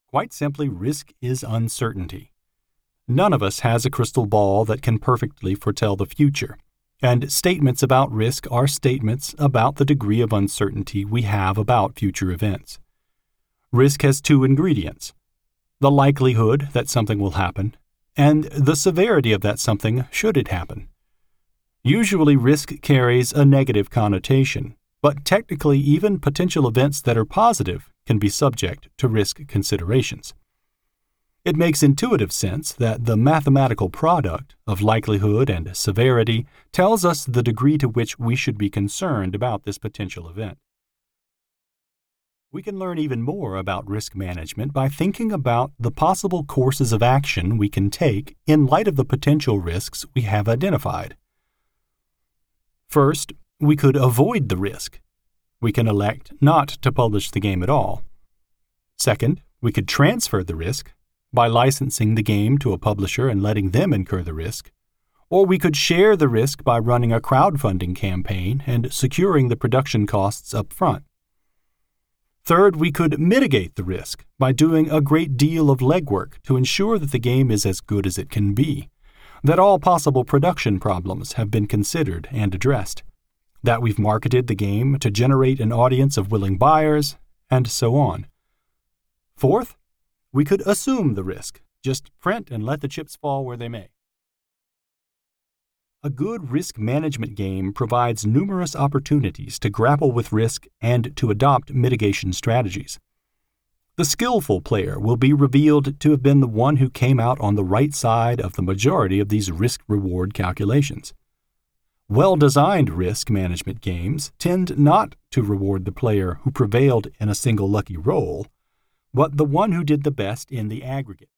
Quite simply, risk is uncertainty. None of us has a crystal ball that can perfectly foretell the future, and statements about risk are statements about the degree of uncertainty we have about future events. Risk has two ingredients: the likelihood that something will happen, and the severity of that something should it happen. Usually, risk carries a negative connotation, but technically even potential events that are positive can be subject to risk considerations. It makes intuitive sense that the mathematical product of likelihood and severity tells us the degree to which we should be concerned about this potential event. We can learn even more about risk management by thinking about the possible courses of action we can take in light of the potential risks we have identified. First, we could avoid the risk. We can elect not to publish the game at all. Second, we could transfer the risk by licensing the game to a publisher and letting them incur the risk, or we could share the risk by running a crowdfunding campaign and securing the production costs up front. Third, we could mitigate the risk by doing a great deal of legwork to ensure that the game is as good as it can be, that all possible production problems have been considered and addressed, that we've marketed the game to generate an audience of willing buyers, and so on. Fourth, we could assume the risk, just print and let the chips fall where they may. A good risk management game provides numerous opportunities to grapple with risk and to adopt mitigation strategies. The skillful player will be revealed to have been the one who came out on the right side of the majority of these risk-reward calculations. Well-designed risk management games tend not to reward the player who prevailed in a single lucky roll, but the one who did the best in the aggregate.